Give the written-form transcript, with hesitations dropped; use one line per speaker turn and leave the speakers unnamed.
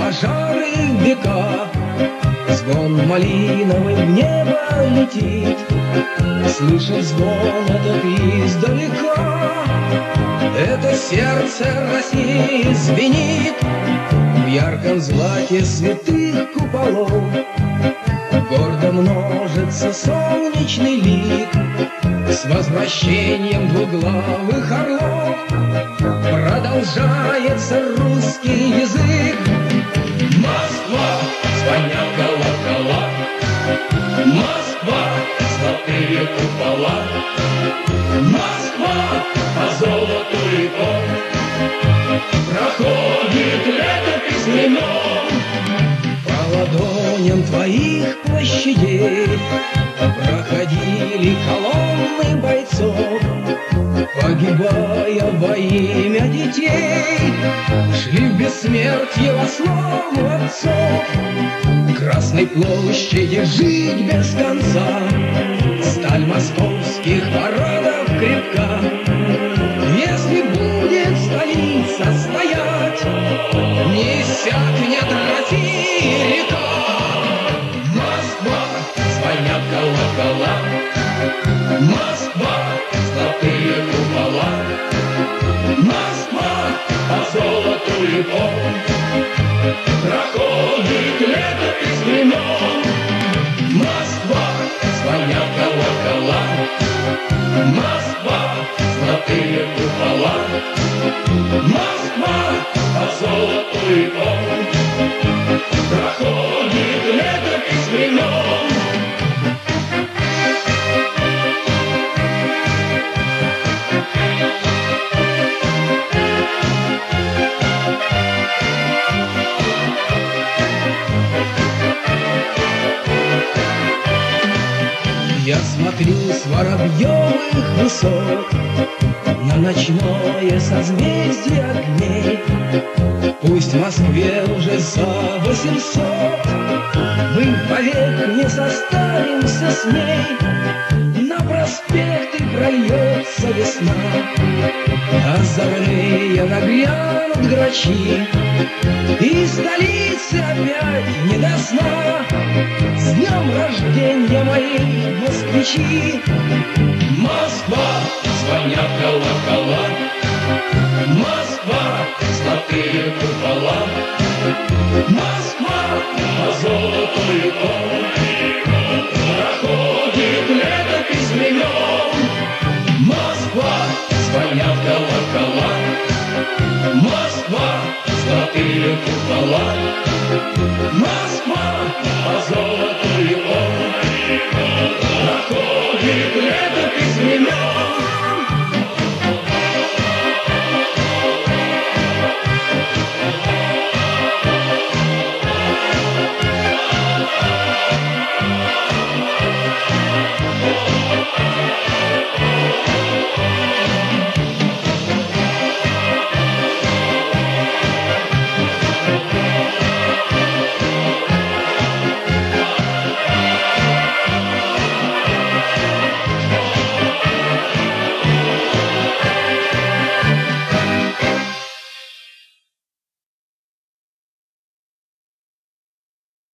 пожары века, звон малиновый в небо летит. Слышен звон этот издалека, это сердце России звенит. В ярком злате святых куполов гордо множится солнечный лик. С возвращением двуглавых орлов продолжается русский язык. Москва, звонят колокола, Москва, золотые купола, Москва, по золоту реком проходит летопись времен. По ладоням твоих площадей проходили колонны бойцов, погибая во имя детей, шли в бессмертие во славу отцов. Красной площади жить без конца, сталь московских парадов крепка. Если будет столица стоять, не иссякнет России река. Москва, звонят колокола, Москва, золотые купола, Москва, по золоту веков проходит летопись времен. Москва, звонят колокола, Москва, золотые купола, Москва, по золоту веков проходит летопись времен. Я смотрю с воробьевых высот на ночное созвездие огней. Пусть в Москве уже за 800, мы вовек не состаримся с ней. На проспекты прольется весна, озорные нагрянут грачи, и столицы опять не до сна. С днем рождения, мои москвичи! Москва, звонят колокола, Москва, золотые купола, Москва.